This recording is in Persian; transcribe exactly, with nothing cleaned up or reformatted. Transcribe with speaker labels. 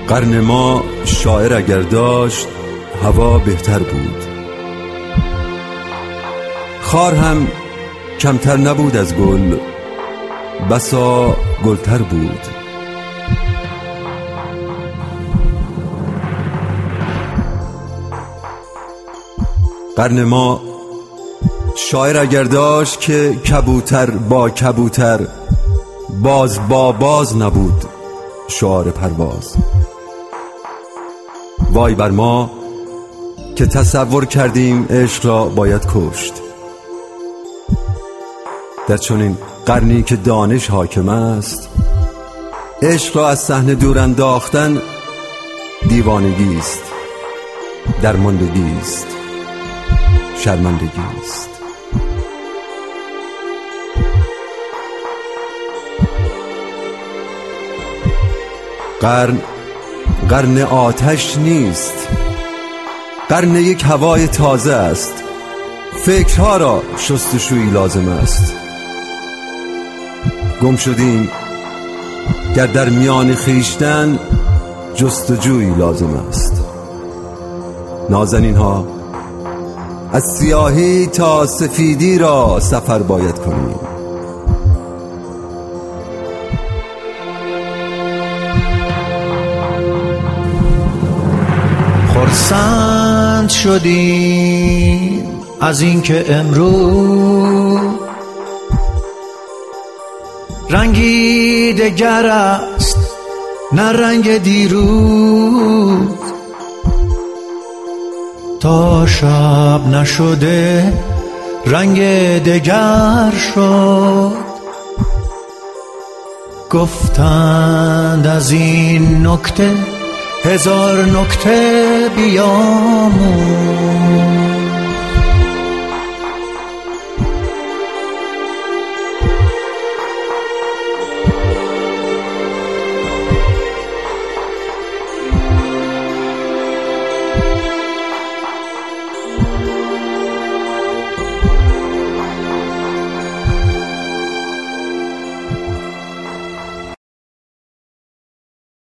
Speaker 1: قرن ما شاعر اگر داشت هوا بهتر بود، خار هم کمتر نبود از گل، بسا گلتر بود. قرن ما شاعر اگر داشت که کبوتر با کبوتر، باز با باز نبود شعار پرواز. وای بر ما که تصور کردیم عشق را باید کشت، در چنین قرنی که دانش حاکم است. عشق را از صحنه دور انداختن دیوانگی است، درماندگی است، شرمندگی است. قرن قرن آتش نیست، قرن یک هوای تازه است. فکرها را شستشویی لازم است. گم شدیم گر در میان خویشتن، جستجویی لازم است. نازنین ها از سیاهی تا سفیدی را سفر باید کنیم.
Speaker 2: خرسند شدیم از اینکه امروز رنگی دگر است نه رنگ دیروز. تا شب نشده رنگ دگر شد، گفتند از این نکته هزار نکته بیاموز.